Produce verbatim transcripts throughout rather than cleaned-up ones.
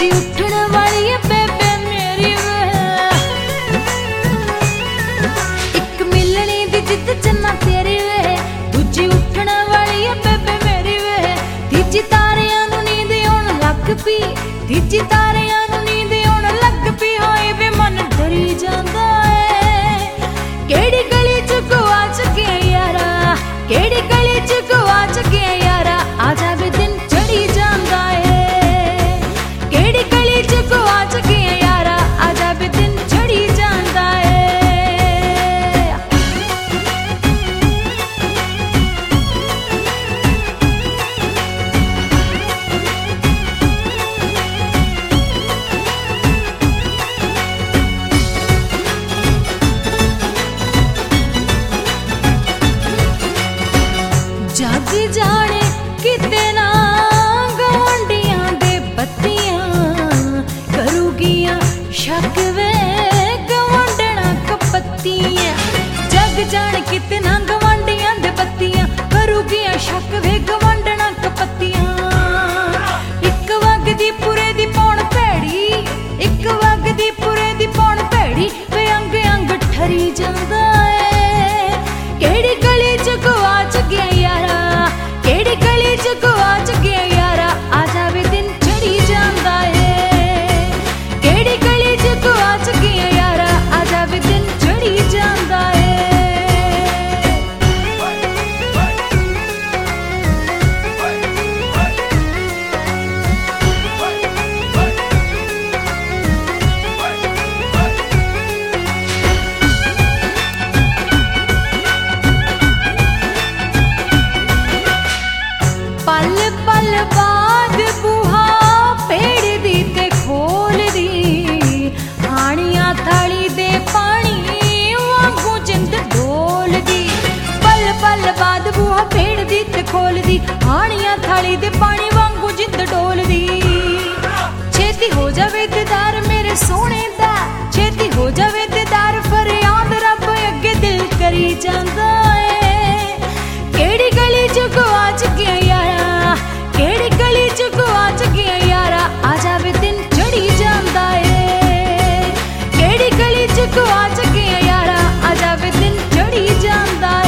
दूजी उठण वाली है बेबे मेरी वे, एक मिलनी दी जिद चन्ना तेरी वे, दूजी उठण वाली है बेबे मेरी वे, तीजी तारियां नूं नींद आउण लग पई, तीजी तारियां नूं नींद आउण लग पई, हाय वे मन डरी जांदा ऐ, केड़ी गली च गुआच गया यारा, केड़ी गली च गुआच गया यारा, आजा वे दिन चढ़ी जांदा ऐ, केड़ी गली च गुआच गया यारा, आजा वे दिन चढ़ी जांदा ऐ। जग जाने किते ना गवांडियां दे बत्तियां, करूगियां शक वे गवांडना कपत्तियां, जग जाने किते ना गवांडियां दे बत्तियां, करूगियां शक वे गवांडना कपत्तियां, एक वगदी पुरे दी पौण भैड़ी, एक वगदी पुरे दी पौण भैड़ी, वे अंग अंग ठरी जांदा ऐ, केड़ी गली च गुआच गया यारा, केड़ी गली च गुआच गया यारा, आजा वे दिन चढ़ी जांदा ऐ, केड़ी गली च गुआच गया यारा, आजा वे दिन चढ़ी जांदा ऐ। पल पल बाद बूहा पेड़ दी ते खोल दी, हानियां थाली दे पानी वांगू जिंद डोल दी, पल पल बाद बूहा पेड़ दी ते खोल दी, हानियां थाली दे पानी वांगू जिंद डोल दी, छेती हो जावे दीदार मेरे सोने दा, छेती हो जावे दीदार, फरियाद रब अगे दिल करी जांदा ऐ, केड़ी गली च गुआच गया यारा, केड़ी गली च गुआच गया यारा, आजा वे दिन चढ़ी जांदा ऐ, केड़ी गली च गुआच गया यारा, आजा वे दिन चढ़ी जांदा ऐ।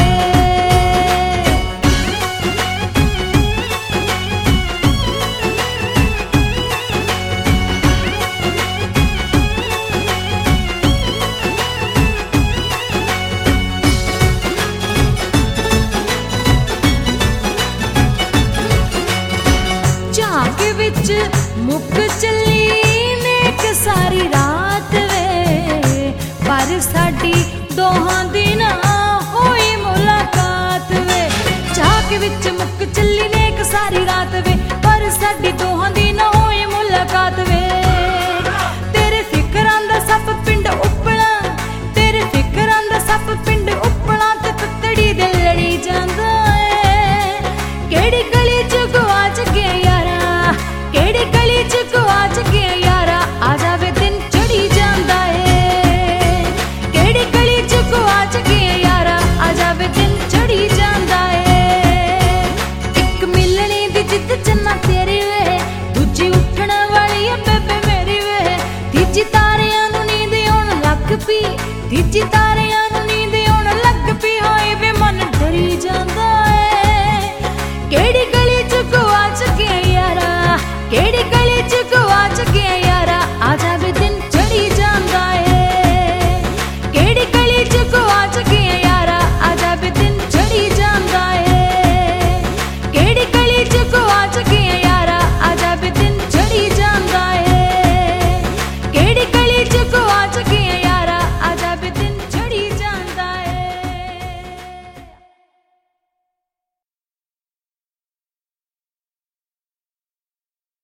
झाग विच मुक चली नेक सारी रात वे, पर साडी दोहां दी ना होई मुलाकात वे, झाग विच मुक चली नेक सारी रात वे, पर साडी दोहां दी ना होई मुलाकात वे, तेरे फिकरां दा सप पिंड उपला, तेरे फिकरां दा सप पिंड उपला, ते ततड़ी दे लड़ी जांदा ऐ, केड़ी गली च गुआच गया यारा, केड़ी गली च गुआच गया यारा, आजा वे दिन चढ़ी जांदा ऐ, केड़ी गली च गुआच गया यारा, आजा वे दिन चढ़ी जांदा ऐ, एक मिलनी दी जिद चन्ना तेरी वे, दूजी उठण वाली है बेबे मेरी वे, तीजी तारियां नूं नींद आउण लग पई, तीजी तारियां